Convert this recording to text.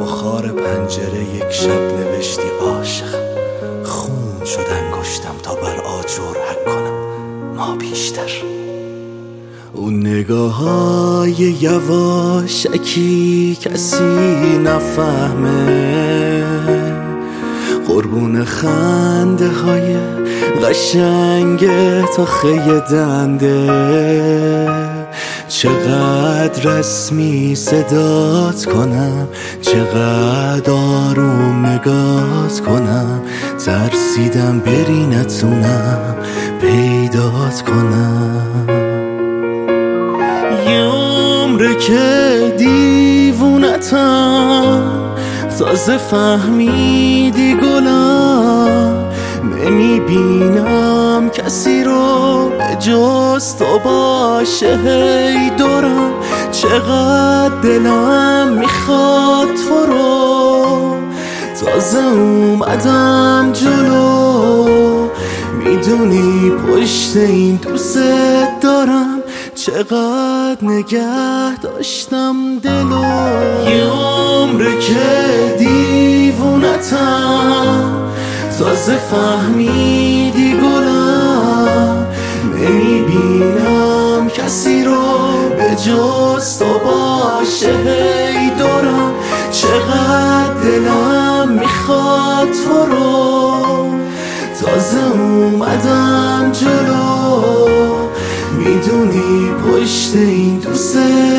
بخار پنجره یک شب نوشتی عاشقم، خون شد انگشتم تا بر آجر حک کنم ما بیشتر. اون نگاه‌های یواشکی کسی نفهمه، قربون خنده های قشنگ تا خیلی دنده. چقدر رسمی صدات کنم، چقدر آروم نگات کنم، ترسیدم بری نتونم پیدات کنم. یه عمره که دیوونتم، تازه فهمیدی گلم، نمیبینم کسی رو به جز تو باشه هی دورم. چقدر دلم میخواد تو رو، تازه اومدم جلو، میدونی پشت این دوست دارم، چقدر نگه داشتم دلو. یه عمره که دیوونتم، تازه فهمیدی گلم، نمیبینم کسی رو به جز تو باشه هی دورم. چقدر دلم میخواد تو رو، تازه اومدم جلو، میدونی پشت این دوست